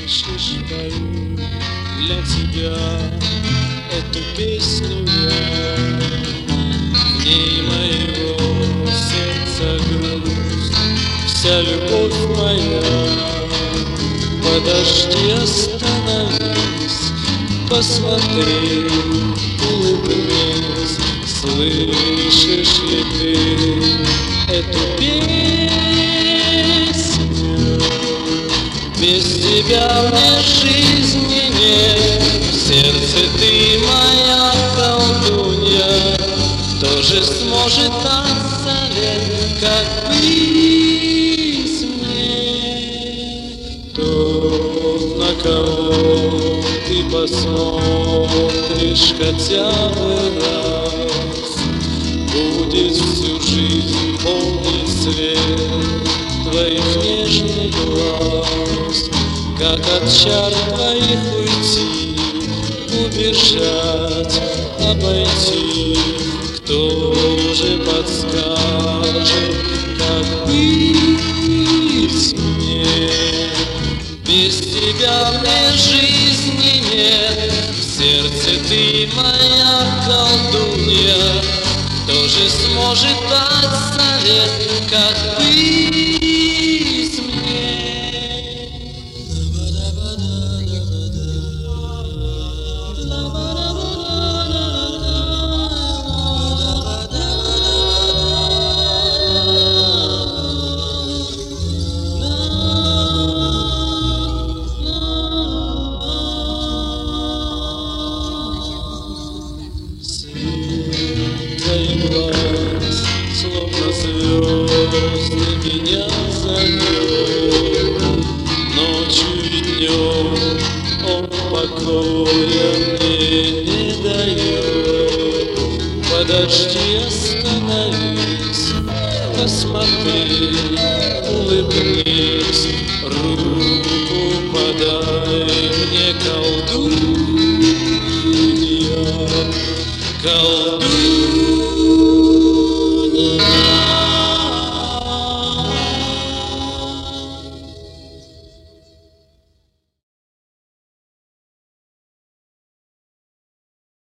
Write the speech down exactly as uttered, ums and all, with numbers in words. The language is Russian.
слышишь, пою для тебя эту песню я. В ней моего сердца грусть, вся любовь моя. Подожди, остановись, посмотри, улыбнись. Слышишь ли ты эту песню? Без тебя мне жизни нет, в сердце ты моя колдунья. Кто же сможет оцелеть, как быть мне? Тот, на кого ты посмотришь хотя бы раз, будет всю жизнь помнить свет твоих нежных глаз. Как от чар твоих уйти, убежать, обойти. Кто же подскажет, как быть мне? Без тебя мне жизни нет, в сердце ты моя колдунья. Кто же сможет дать совет, как быть мне? Твоих глаз, словно звезды, меня зовет. Ночью и днем он покоя мне не дает. Подожди, остановись, посмотри, улыбнись, руку подай.